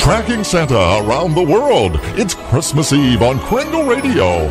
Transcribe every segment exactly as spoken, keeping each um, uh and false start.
Tracking Santa around the world. It's Christmas Eve on Kringle Radio.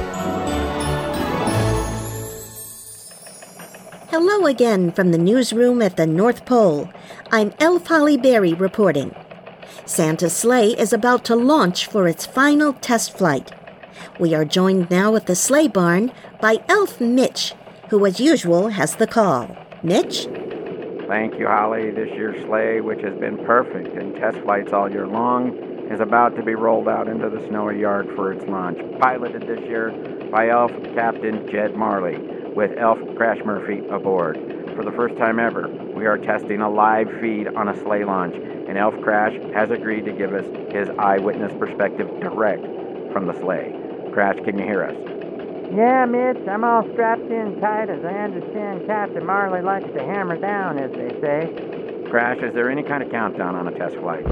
Hello again from the newsroom at the North Pole. I'm Elf Holly Berry reporting. Santa's sleigh is about to launch for its final test flight. We are joined now at the sleigh barn by Elf Mitch, who as usual has the call. Mitch? Thank you, Holly. This year's sleigh, which has been perfect in test flights all year long, is about to be rolled out into the snowy yard for its launch. Piloted this year by Elf Captain Jed Marley, with Elf Crash Murphy aboard. For the first time ever, we are testing a live feed on a sleigh launch, and Elf Crash has agreed to give us his eyewitness perspective direct from the sleigh. Crash, can you hear us? Yeah, Mitch, I'm all strapped in tight, as I understand Captain Marley likes to hammer down, as they say. Crash, is there any kind of countdown on a test flight?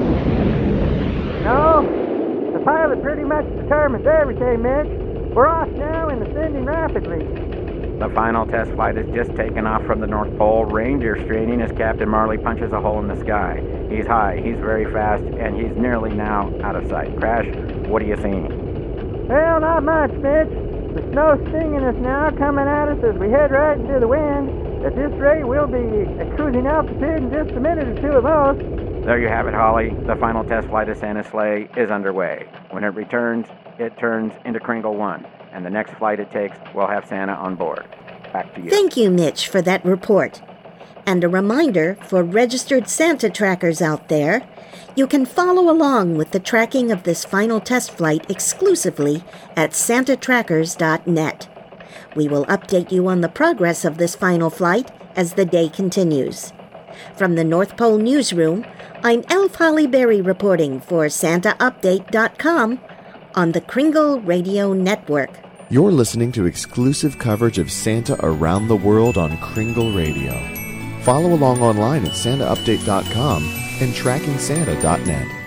No, the pilot pretty much determines everything, Mitch. We're off now and ascending rapidly. The final test flight has just taken off from the North Pole, reindeer straining as Captain Marley punches a hole in the sky. He's high, he's very fast, and he's nearly now out of sight. Crash, what are you seeing? Well, not much, Mitch. The snow's stinging us now, coming at us as we head right into the wind. At this rate, we'll be at cruising altitude in just a minute or two of those. There you have it, Holly. The final test flight of Santa's sleigh is underway. When it returns, it turns into Kringle one, and the next flight it takes will have Santa on board. Back to you. Thank you, Mitch, for that report. And a reminder for registered Santa trackers out there, you can follow along with the tracking of this final test flight exclusively at santa trackers dot net. We will update you on the progress of this final flight as the day continues. From the North Pole Newsroom, I'm Elf Holly Berry reporting for Santa Update dot com on the Kringle Radio Network. You're listening to exclusive coverage of Santa around the world on Kringle Radio. Follow along online at santa update dot com and tracking santa dot net.